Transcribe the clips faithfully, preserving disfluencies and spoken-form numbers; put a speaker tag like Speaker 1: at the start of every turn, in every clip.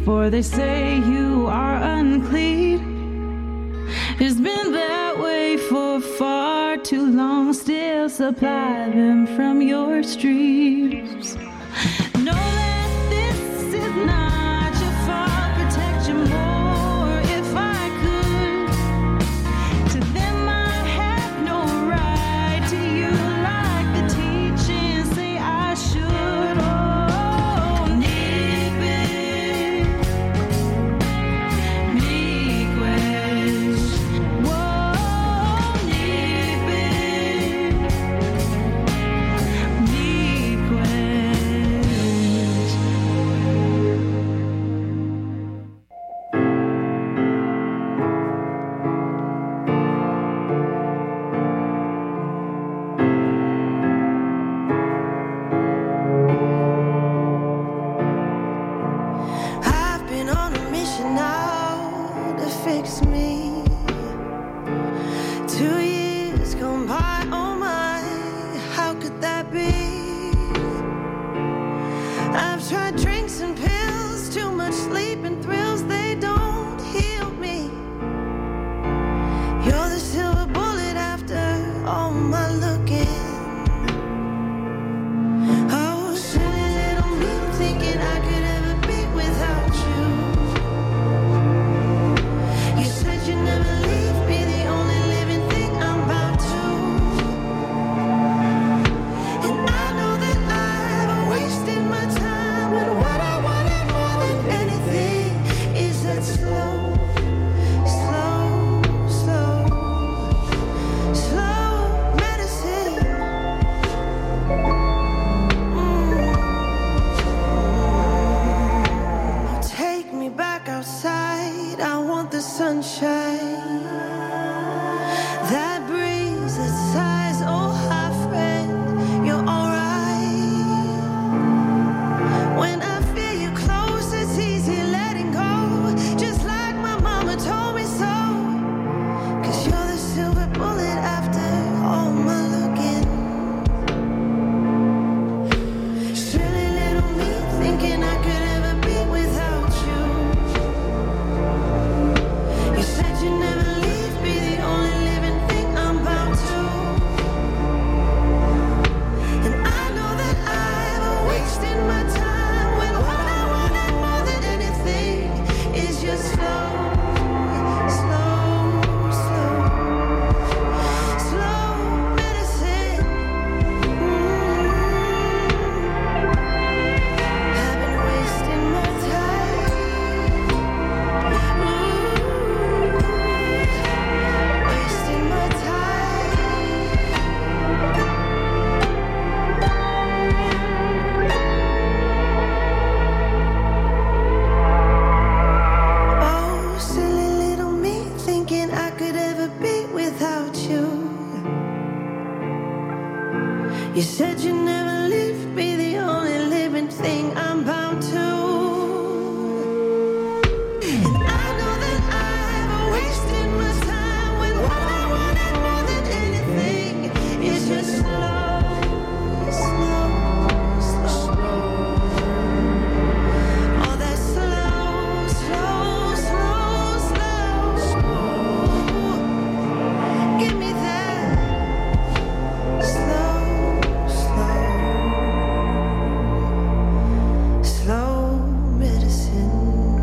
Speaker 1: for they say you are unclean. It's been that way for far too long. Still supply them from your streams. Know that this is not your fault. Protect you more if I could. To them I have no right. To you like the teachings say I should. Oh, Nipe, Miigwech. Whoa, Nipe, Miigwech.
Speaker 2: I've been on a mission now to fix me. Two years gone by, oh my, how could that be? I've tried drinks and pills, too much sleep and thrills, they don't heal me. You're the silver bullet after all my looking. Oh, silly little me, thinking I could ever be without you. You said you'd never leave me, the only living thing I'm about to. And I know that I've wasted my time when what I wanted more than anything is that slow, slow, slow, slow medicine. Mm. Take me back outside. I want the sunshine. That breeze that sighs, oh, hi, friend, you're alright. When I feel you close, it's easy letting go. Just like my mama told me so. Cause you're the silver bullet after all my looking. Silly little me, thinking I could ever be without you. You said you'd never leave me, the only living thing I'm bound to. And I know that I've wasted my time when what I wanted more than anything is just slow, slow, slow, slow medicine. Mm. I've been wasting my time. Ooh, wasting my time. Oh, silly little me, thinking I could ever be without you. You said you'd never leave me, the only living thing I'm bound to. And I know that I've wasted my time when what I wanted more than anything is just slow, slow, slow. Oh, that slow, slow, slow, slow. Give me that slow, slow, slow medicine.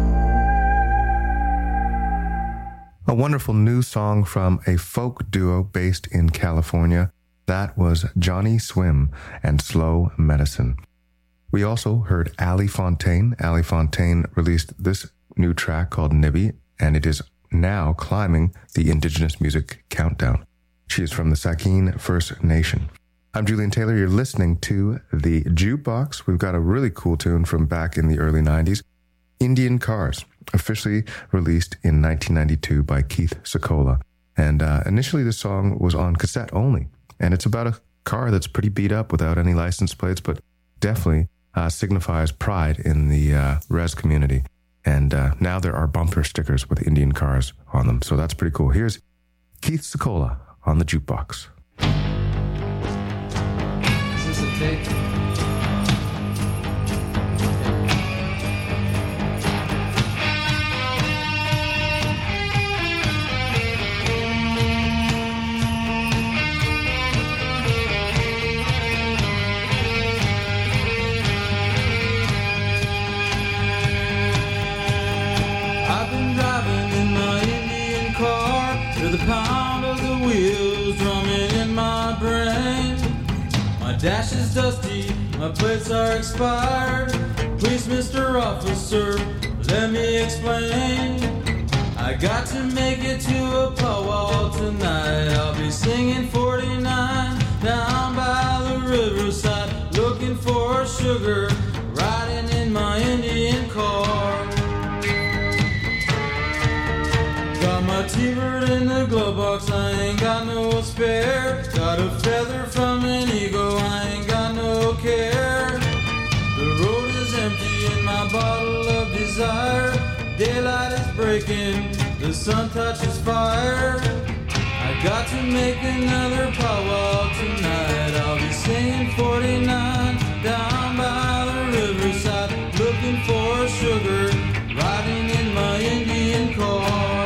Speaker 3: A wonderful new song from a folk duo based in California. That was Johnny Swim and Slow Medicine. We also heard Ali Fontaine. Ali Fontaine released this new track called Nibby, and it is now climbing the Indigenous Music Countdown. She is from the Saugeen First Nation. I'm Julian Taylor. You're listening to The Jukebox. We've got a really cool tune from back in the early nineties. Indian Cars, officially released in nineteen ninety-two by Keith Secola. And uh, initially the song was on cassette only. And it's about a car that's pretty beat up without any license plates, but definitely uh, signifies pride in the uh, res community. And uh, now there are bumper stickers with Indian Cars on them. So that's pretty cool. Here's Keith Secola on The Jukebox.
Speaker 4: Is this a take? is dusty, my plates are expired. Please, Mister Officer, let me explain. I got to make it to a powwow tonight. I'll be singing forty-nine down by the riverside, looking for sugar, riding in my Indian car. Got my T-bird in the glove box, I ain't got no spare. Got a feather from an eagle, I ain't got no care. The road is empty in my bottle of desire. Daylight is breaking, the sun touches fire. I got to make another powwow tonight. I'll be singing forty-nine down by the riverside, looking for sugar, riding in my Indian car.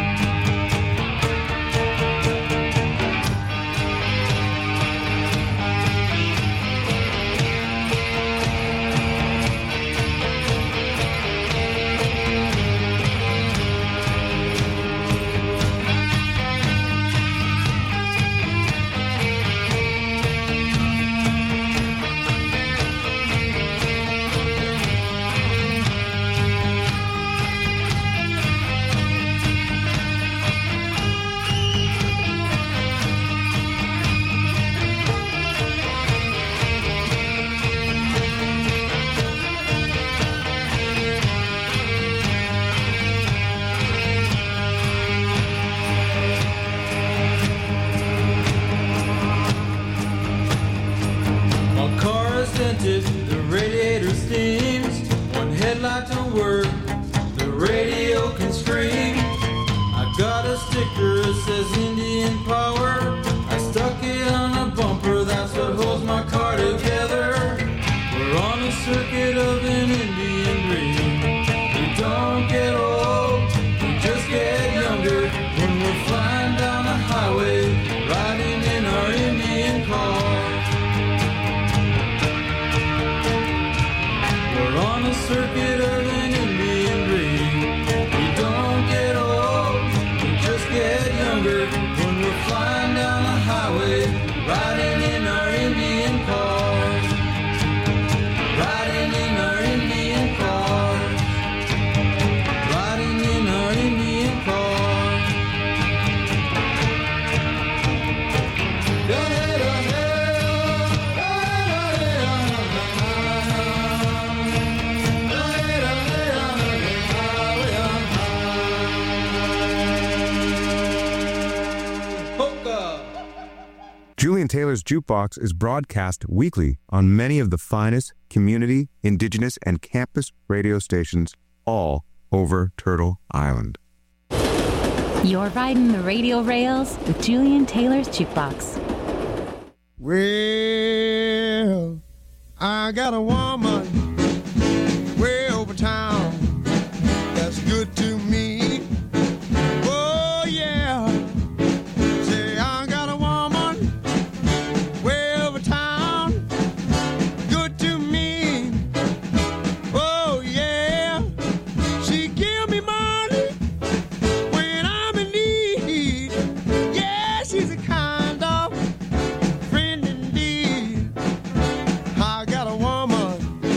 Speaker 4: The radiator steams, one headlight don't work, the radio can scream. I got a sticker that says Indian Power, I stuck it on a bumper, that's what holds my car together. We're on a circuit of an Indian dream. We don't get old, we just get younger, when we're flying down the highway, riding in our Indian car. On a circuit of an Indian dream. We don't get old, we just get younger, when we're flying down the highway, riding in our Indian cars, riding in our Indian cars, riding in our Indian cars.
Speaker 5: Julian Taylor's Jukebox is broadcast weekly on many of the finest community, indigenous, and campus radio stations all over Turtle Island.
Speaker 6: You're riding the radio rails with Julian Taylor's Jukebox.
Speaker 7: Well, I got a woman way over town that's good to me. Oh, yeah. Say, I got a woman way over town, good to me. Oh, yeah. She give me money when I'm in need. Yeah, she's a kind of friend indeed. I got a woman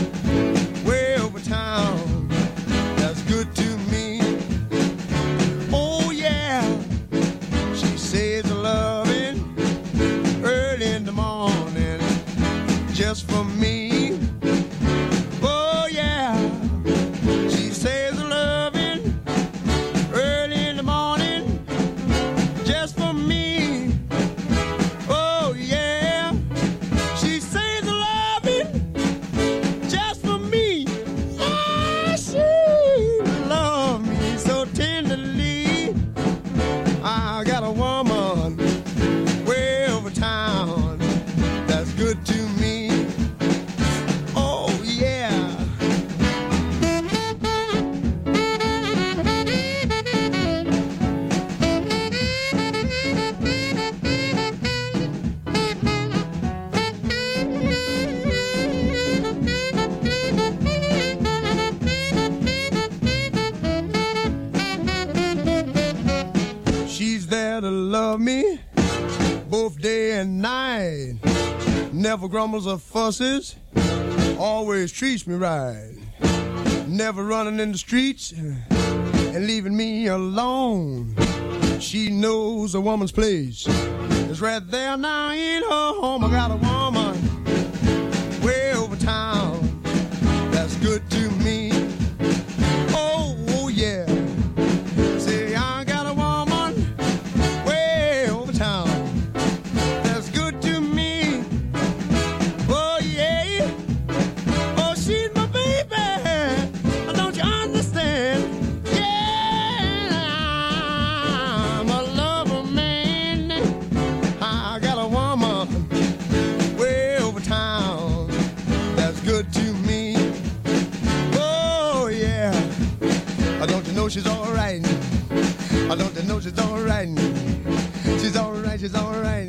Speaker 7: never grumbles or fusses, always treats me right. Never running in the streets and leaving me alone. She knows a woman's place is right there now in her home. I got a woman way over town that's good to me. Oh, oh yeah. Say I got a woman way over town that's good to me. Oh yeah. Oh, she's my baby. Don't you understand? Yeah, I'm a lover man. I got a woman way over town that's good to me. Oh yeah. Don't you know she's all right? Don't you know she's all right? She's all right, she's all right.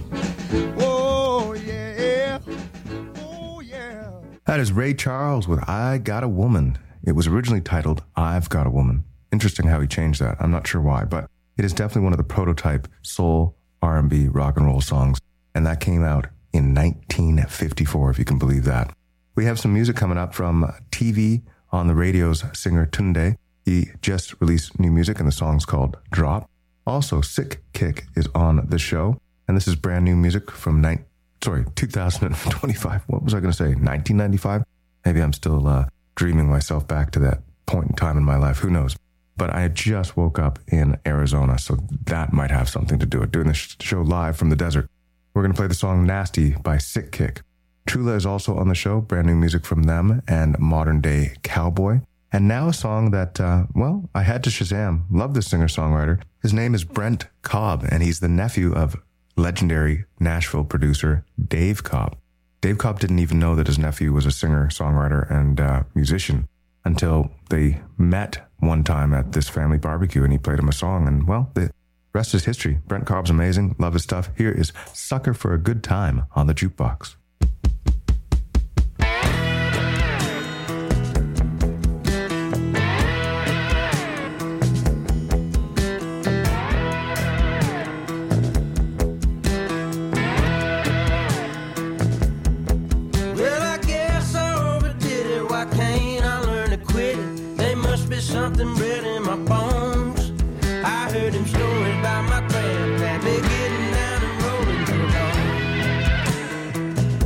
Speaker 7: Oh yeah. Oh yeah.
Speaker 3: That is Ray Charles with I Got a Woman. It was originally titled I've Got a Woman. Interesting how he changed that. I'm not sure why, but it is definitely one of the prototype soul, R and B, rock and roll songs. And that came out in nineteen fifty-four, if you can believe that. We have some music coming up from T V on the Radio's singer Tunde. He just released new music and the song's called Drop. Also, Sick Kick is on the show. And this is brand new music from nine, sorry, two thousand twenty-five. What was I going to say? nineteen ninety-five? Maybe I'm still uh, dreaming myself back to that point in time in my life. Who knows? But I just woke up in Arizona, so that might have something to do with it. Doing this show live from the desert. We're going to play the song Nasty by Sick Kick. Trula is also on the show, brand new music from them and Modern Day Cowboy. And now a song that, uh, well, I had to Shazam. Love this singer-songwriter. His name is Brent Cobb, and he's the nephew of legendary Nashville producer Dave Cobb. Dave Cobb didn't even know that his nephew was a singer-songwriter and uh, musician until they met one time at this family barbecue, and he played him a song, and, well, the rest is history. Brent Cobb's amazing. Love his stuff. Here is Sucker for a Good Time on the Jukebox.
Speaker 8: Something bred in my bones. I heard him stories about my craft, and they're getting down and rolling till dawn.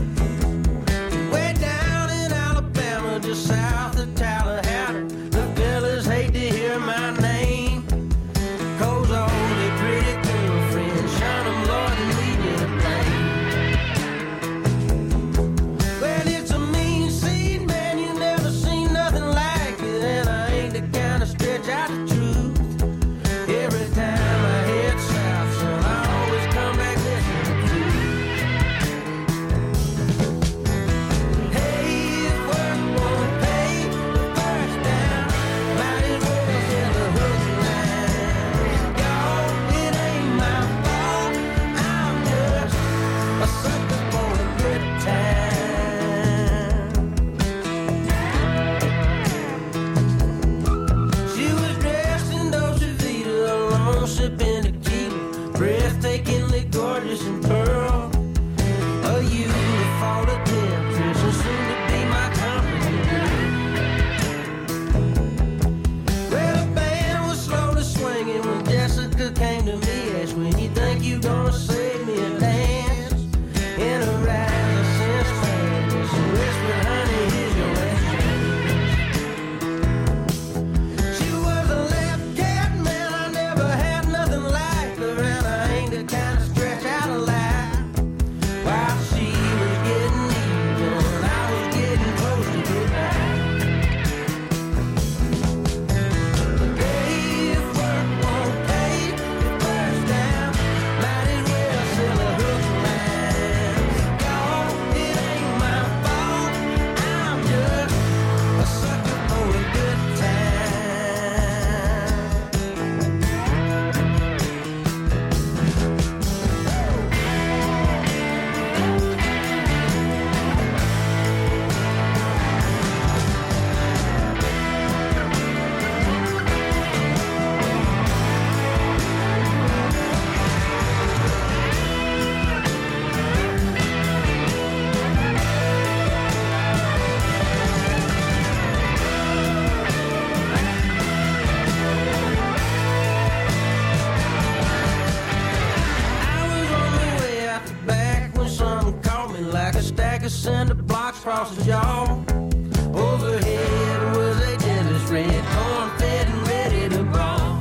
Speaker 8: stripes across his jaw. Overhead was a jealous red, corn-fed and ready to brawl.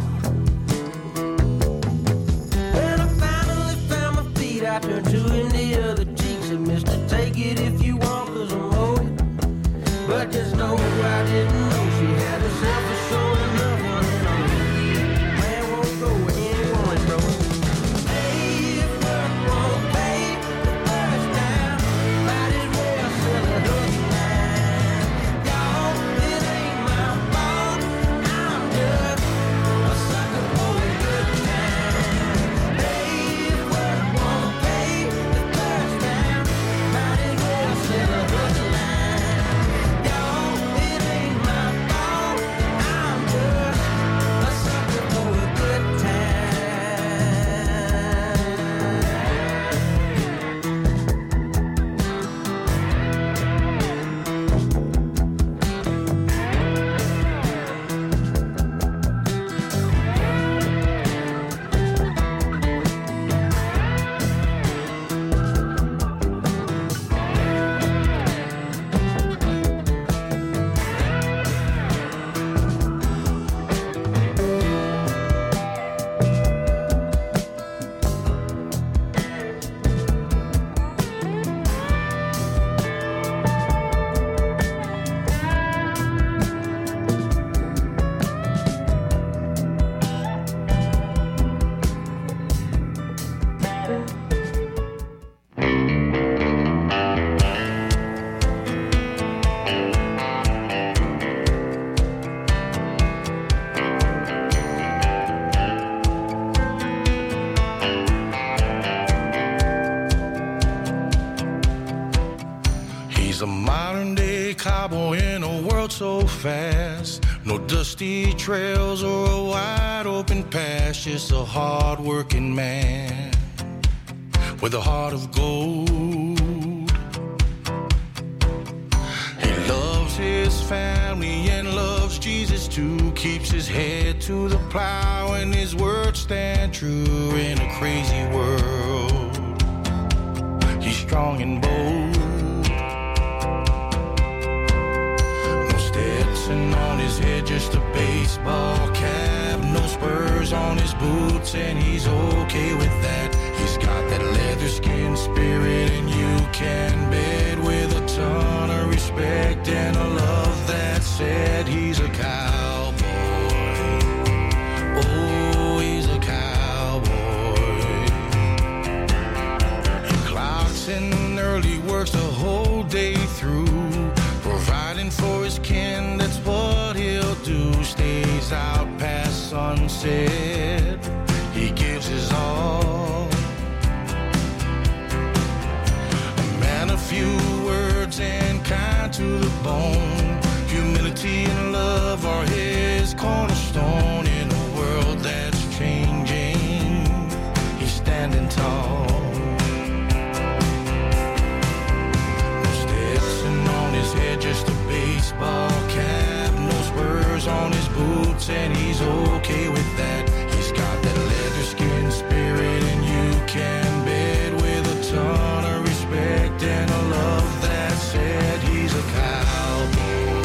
Speaker 8: When I finally found my feet, I turned to him the other cheek. Said, mister, take it if you want, cause I'm loaded. But just know I didn't know she had herself a soul enough one and only. Man won't go where anyone is broken. Hey, if work won't pay the first time, might as well sell a hook line. Y'all, it ain't my fault. I'm just a sucker for a good time. Hey, if work won't pay the first time, might as well sell a hook line.
Speaker 9: So fast, no dusty trails or a wide open path, just a hard-working man with a heart of gold. He loves his family and loves Jesus too, keeps his head to the plow and his words stand true in a crazy world. He's strong and bold. On his head, just a baseball cap, no spurs on his boots, and he's okay with that. He's got that leather skin spirit, and you can bet with a ton of respect and a love that said he's a cowboy. Oh, he's a cowboy. He clocks in early, works the whole day through, providing for his kin, that's what he'll do. Stays out past sunset, he gives his all. A man of few words and kind to the bone. Humility and love are his cornerstone. In a world that's changing, he's standing tall. Just a baseball cap, no spurs on his boots, and he's okay with that. He's got that leather skin spirit, and you can bet with a ton of respect and a love that said he's a cowboy.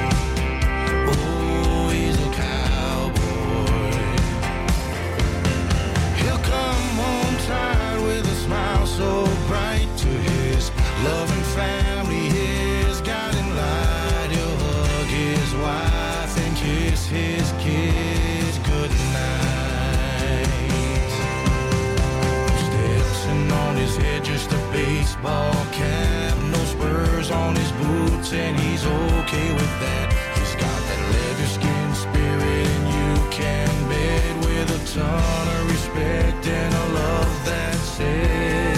Speaker 9: Oh, he's a cowboy. He'll come home tired with a smile so bright to his loving family. His guiding light, he'll hug his wife and kiss his kids goodnight. Stetson on his head, just a baseball cap, no spurs on his boots, and he's okay with that. He's got that leather skin spirit, and you can bet with a ton of respect and a love that says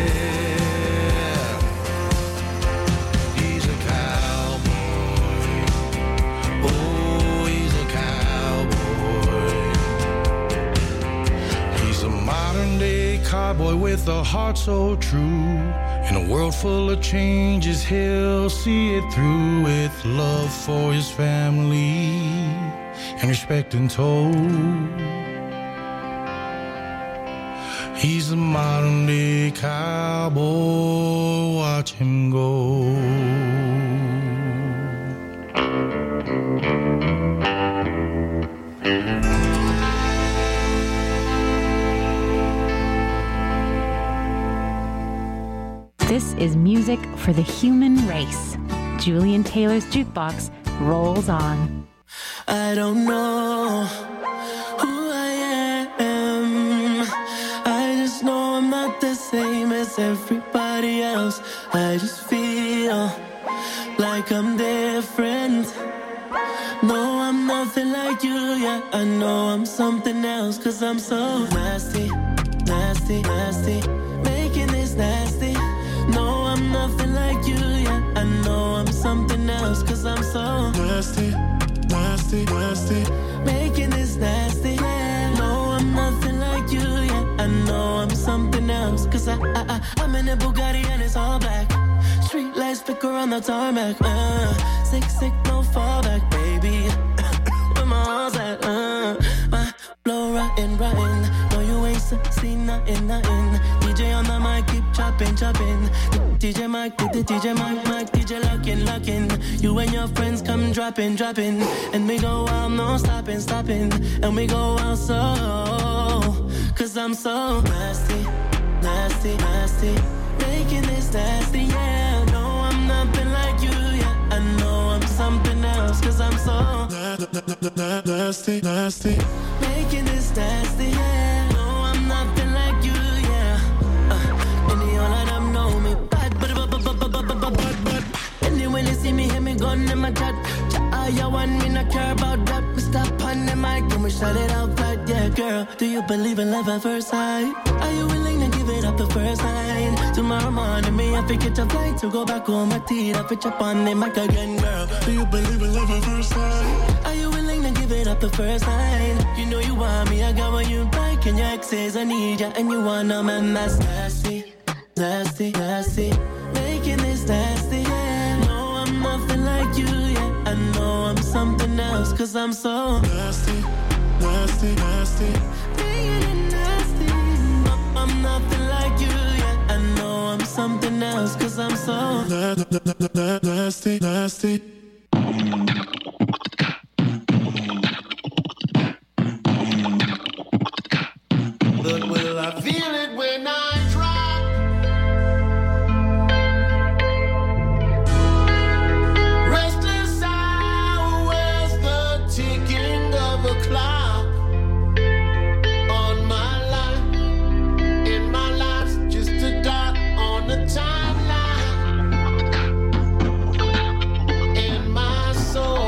Speaker 9: cowboy with a heart so true. In a world full of changes, he'll see it through with love for his family and respect untold. He's a modern day cowboy, watch him go.
Speaker 6: This is music for the human race. Julian Taylor's Jukebox rolls on.
Speaker 2: I don't know who I am. I just know I'm not the same as everybody else. I just feel like I'm different. No, I'm nothing like you, yeah. I know I'm something else, cause I'm so nasty, nasty, nasty, making this nasty. No, I'm nothing like you, yeah. I know I'm something else, cause I'm so nasty, nasty, nasty, making this nasty, yeah. No, I'm nothing like you, yeah. I know I'm something else, cause I, I, I, I'm in a Bugatti and it's all black. Street lights flicker on the tarmac, uh, sick, sick, no fallback, baby. Where my heart's at, uh, my flow rotten, rotten. No, you ain't seen nothing, nothing. D J on the mic, keep chopping, chopping. D J Mike, D J Mike, Mike, D J locking, locking. You and your friends come dropping, dropping. And we go out, no stopping, stopping. And we go out so, cause I'm so nasty, nasty, nasty. Making this nasty, yeah. No, I'm nothing like you, yeah. I know I'm something else, cause I'm so nasty, nasty. Making this nasty, yeah. No, I'm nothing like you, yeah. Uh, and the all of them know me bad, but but but but but but but but. And then when they see me, hear me gun in my chat. I want me not care about that. We stop on the mic and we shut it out flat, yeah, girl. Do you believe in love at first sight? Are you willing to give it up the first night? Tomorrow morning, me have to catch a flight to go back home. My teeth, I pitch up on the mic again, girl. Do you believe in love at first sight? Are you willing to give it up the first night? You know you want me, I got what you like. And your ex says I need ya, and you want a man that's nasty, nasty, nasty, making this nasty, yeah. No, I'm nothing like you, yeah. I know I'm something else, cause I'm so nasty, nasty, nasty, making it nasty. No, I'm nothing like you, yeah. I know I'm something else, cause I'm so nasty, nasty.
Speaker 8: But will I feel it when I drop? Restless hours, the ticking of a clock on my life. In my life's just a dot on the timeline. And my soul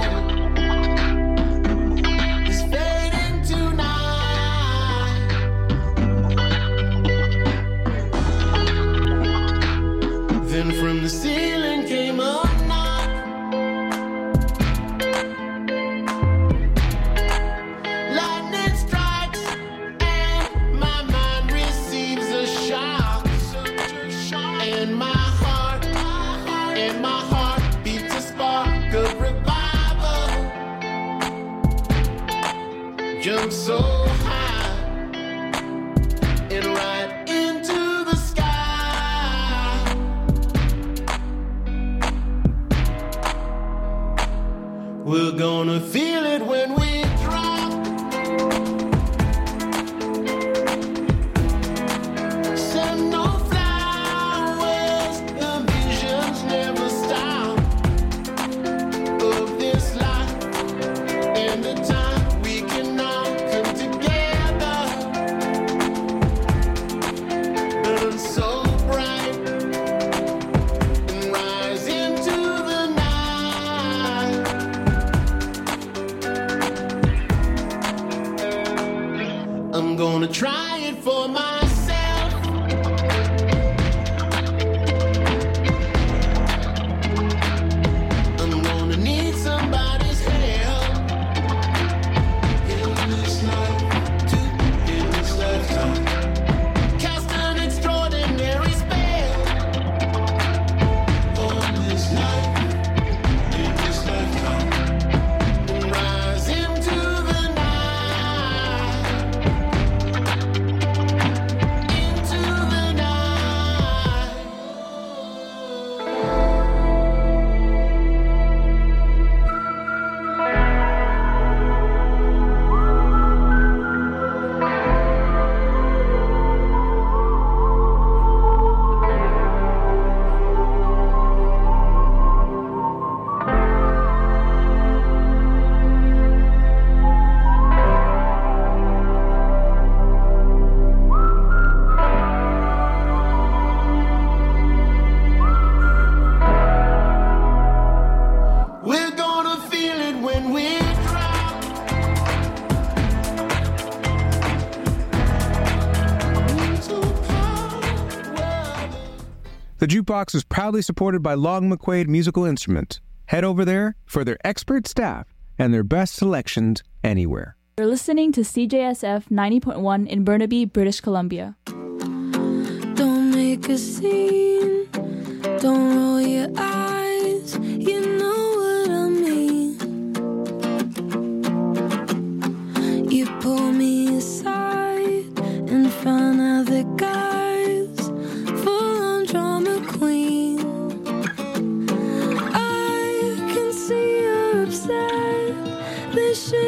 Speaker 8: is fading tonight. Then from the ceiling came a knock. Lightning strikes and my mind receives a shock. And my heart, and my heart beats a spark of revival. Jump so high and right into the sky. We're gonna feel it when we drop. Send no flowers, the visions never stop. Of this life and the time we can all come together. Burn so bright and rise into the night. I'm gonna try it for myself. I'm gonna need somebody's help. In this life, to in this lifetime. Cast an extraordinary spell. On this life, in this lifetime. And rise into the night.
Speaker 5: The Jukebox is proudly supported by Long McQuaid Musical Instruments. Head over there for their expert staff and their best selections anywhere.
Speaker 10: You're listening to C J S F ninety point one in Burnaby, British Columbia.
Speaker 2: Don't make a scene, don't roll your eyes, you know what I mean. You pull me aside in front of the guys, full on drama queen. I can see you're upset, this shit